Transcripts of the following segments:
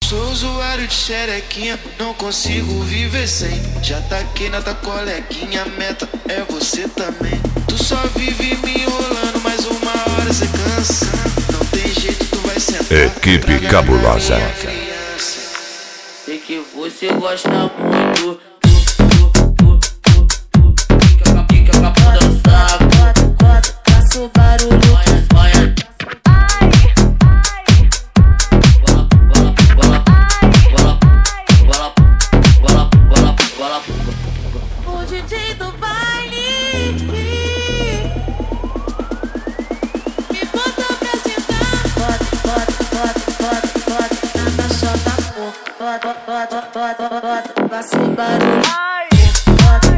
Sou usuário de xerequinha, não consigo viver sem. Já taquei na tua coleguinha, meta é você também. Tu só vive me enrolando, mas uma hora cê cansa. Não tem jeito, tu vai sentar. Equipe Cabulosa. Sei que você gosta muito. Fica pra dançar. Faço barulho. O DJ do baile me bota pra sentar. Bota na caixota, bota, faço barulho. Bota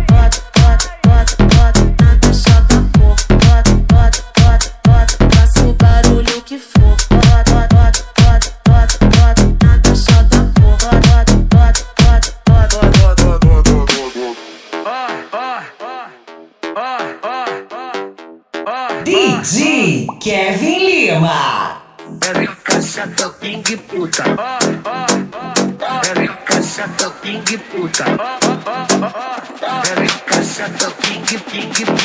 na caixota, bota, faço barulho que for. Bota na caixota, DJ Kevin Lima. Ela encaixa ping puta. Ela encaixa ping puta. Ela encaixa ping puta.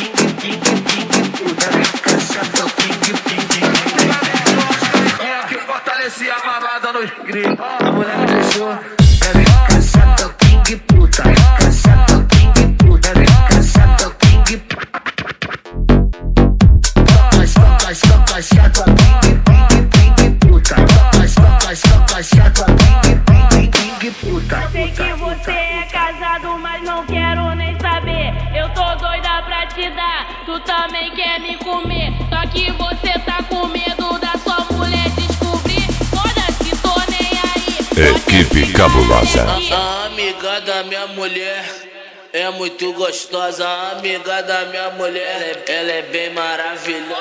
Ela encaixa ping. Que fortalecia a mamada nos gritos. A mulher deixou. Ela encaixa ping puta. Encaixa ping puta. Ela encaixa ping puta. Toca chata, ping puta. Toca chata, ping puta. Eu sei que você é casado, mas não quero nem saber. Eu tô doida pra te dar, tu também quer me comer. Só que você tá com medo da sua mulher descobrir. Foda-se, tô nem aí. Equipe Cabulosa. A amiga da minha mulher é muito gostosa. A amiga da minha mulher, ela é bem maravilhosa.